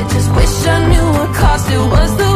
I just wish I knew what cost it was the